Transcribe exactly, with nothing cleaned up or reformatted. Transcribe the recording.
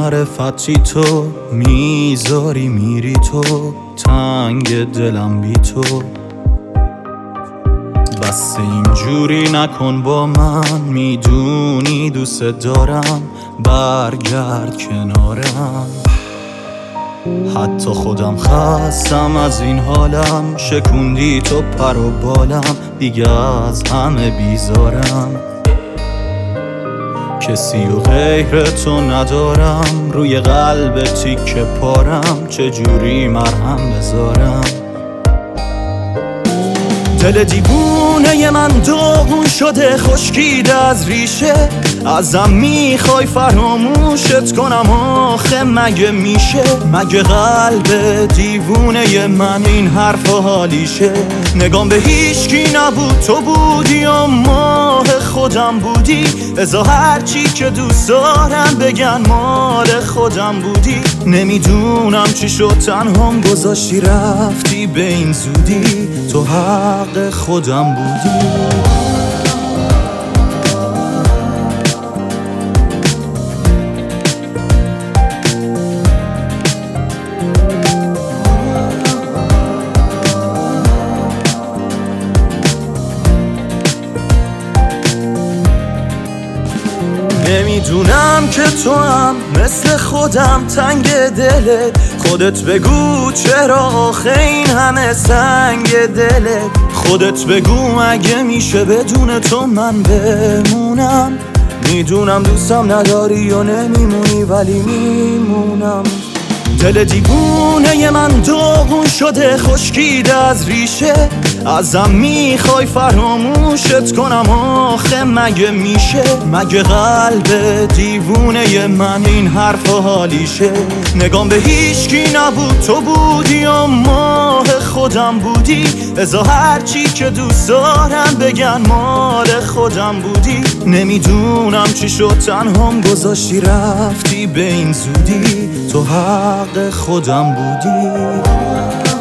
معرفتی تو، میذاری میری تو، تنگ دلم بی تو. بس اینجوری نکن با من، میدونی دوست دارم، برگرد کنارم. حتی خودم خستم از این حالم، شکوندی تو پر و بالم، دیگه از همه بیزارم. کسی و غیر تو ندارم، روی قلب تیکه پارم، چجوری مرهم بذارم. دل دیوونه من داغون شده، خشکیده از ریشه، ازم میخوای فراموشت کنم، آخه مگه میشه؟ مگه قلب دیوونه من این حرف و حالیشه؟ نگام به هیچکی نبود، تو بودی و ماه خودم بودی، ازا هرچی که دوست دارن بگن مال خودم بودی. نمیدونم چی شد تنهام گذاشتی رفتی به این زودی، تو حق خودم بودی. نمیدونم که تو هم مثل خودم تنگ دلت، خودت بگو چرا آخه این همه سنگ دلت. خودت بگو اگه میشه بدون تو من بمونم، میدونم دوستم نداری و نمیمونی ولی میمونم. دل دیوونه من داغون شده، خشکیده از ریشه، ازم میخوای فراموشت کنم، آخه مگه میشه؟ مگه قلب دیوونه من این حرف و حالیشه؟ نگام به هیچکی نبود، تو بودی و ماه خودم بودی، ازا هرچی که دوست دارن بگن مال خودم بودی. نمیدونم چی شد تنهام گذاشتی رفتی به این زودی، تو حق خودم بودی.